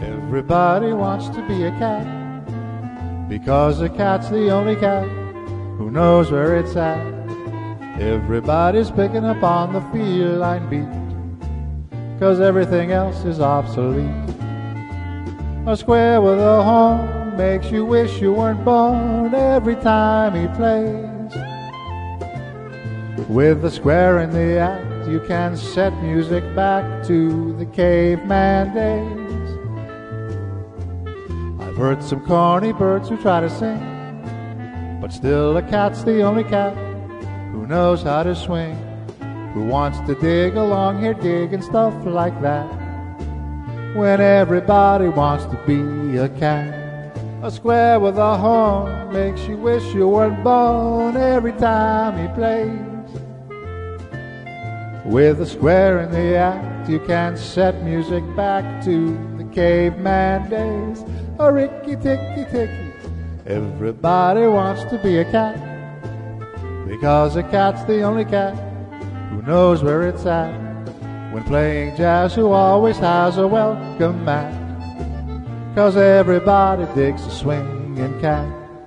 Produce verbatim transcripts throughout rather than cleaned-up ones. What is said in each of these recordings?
Everybody wants to be a cat, because a cat's the only cat who knows where it's at. Everybody's picking up on the feline beat, cause everything else is obsolete. A square with a horn makes you wish you weren't born every time he plays. With a square in the act, you can set music back to the caveman days. I've heard some corny birds who try to sing, but still a cat's the only cat who knows how to swing, who wants to dig along here, digging stuff like that, when everybody wants to be a cat. A square with a horn makes you wish you weren't born every time he plays. With a square in the act, you can set music back to the caveman days. A ricky-ticky-ticky, everybody wants to be a cat, because a cat's the only cat who knows where it's at. When playing jazz, who always has a welcome mat, cause everybody digs a swinging cat.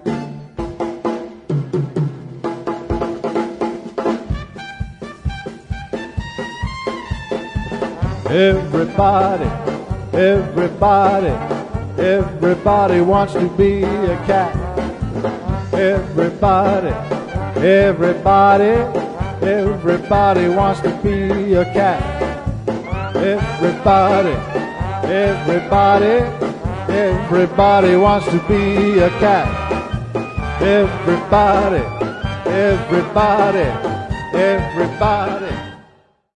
Everybody, everybody, everybody wants to be a cat. Everybody, everybody, everybody wants to be a cat. Everybody, everybody, everybody wants to be a cat. Everybody, everybody, everybody.